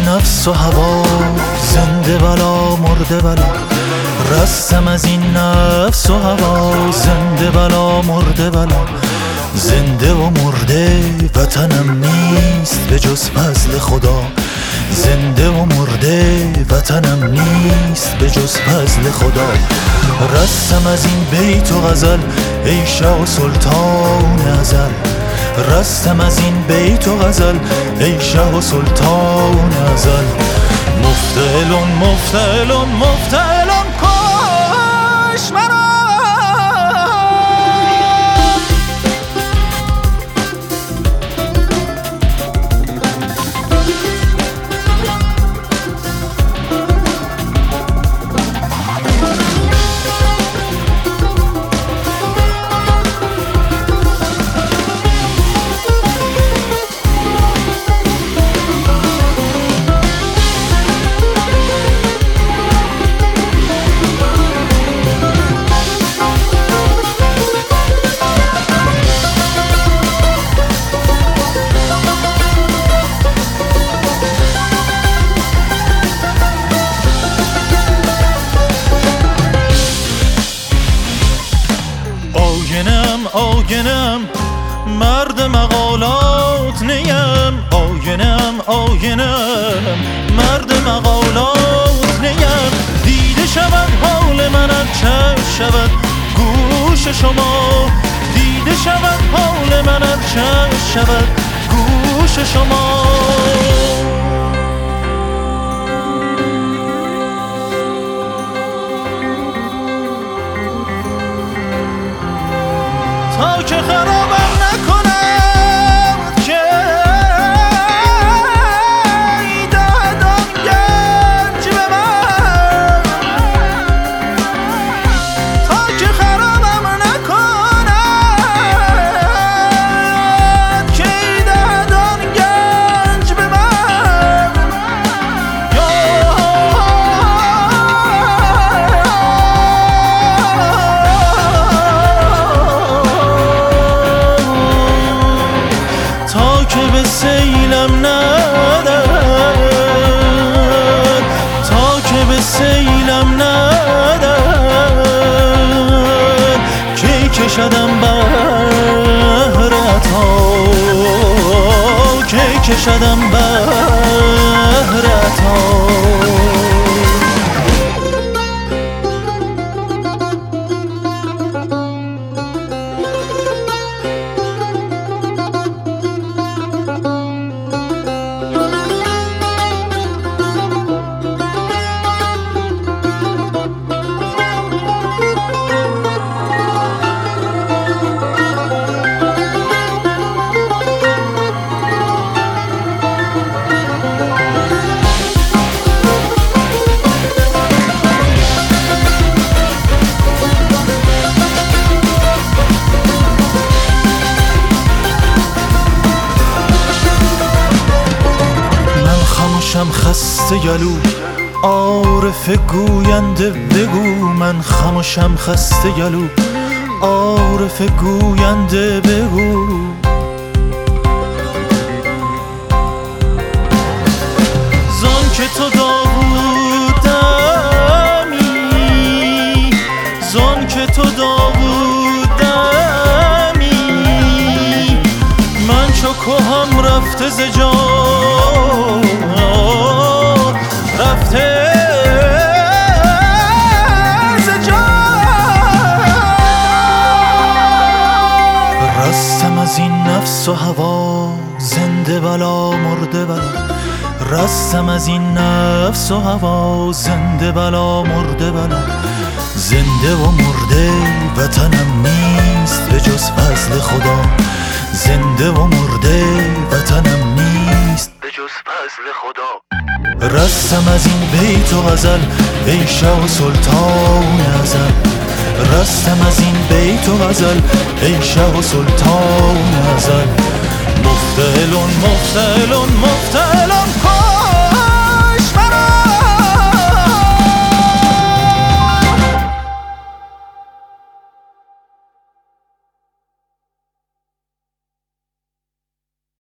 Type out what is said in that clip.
این نفس و هوا، زنده بلا مرده بلا. رستم از این نفس و هوا، زنده بلا مرده بلا. زنده و مرده وطنم نیست به جز فضل خدا. زنده و مرده وطنم نیست به جز فضل خدا. رستم از این بیت و غزل ای شاه و سلطان ازل. رستم از این بیت و غزل ای شاه و سلطان ازل. مفتعلون مفتعلون مفتعلون کش مرا. آینم مرد مقالات نیم. آینم مرد مقالات نیم. دیده شود حال من ار چشم شود گوش شما. دیده شود حال من ار چشم شود گوش شما. تا که خرابم نکند که دادم گنج به من. تا که خرابم نکند که دادم گنج به من. تا که به سیلم ندد، تا که به سیلم ندد. کی کشدم بهرت ها، کی کشدم بهرت ها. خسته گلو عارف گوینده بگو. من خموشم خسته گلو عارف گوینده بگو. زان که تو داوودمی، زان که تو داوودمی. من چو کهم رفته ز جا، رفته ز جا. رستم از این نفس و هوا، زنده بلا مرده بلا. رستم از این نفس و هوا، زنده بلا مرده بلا. زنده و مرده وطنم نیست به جز فضل خدا. زنده و مرده وطنم نیست به جز فضل خدا. رستم از این بیت و غزل ای شاه و سلطان ازل. رستم از این بیت و غزل ای شاه و سلطان ازل. مفتعلون مفتعلون مفتعلون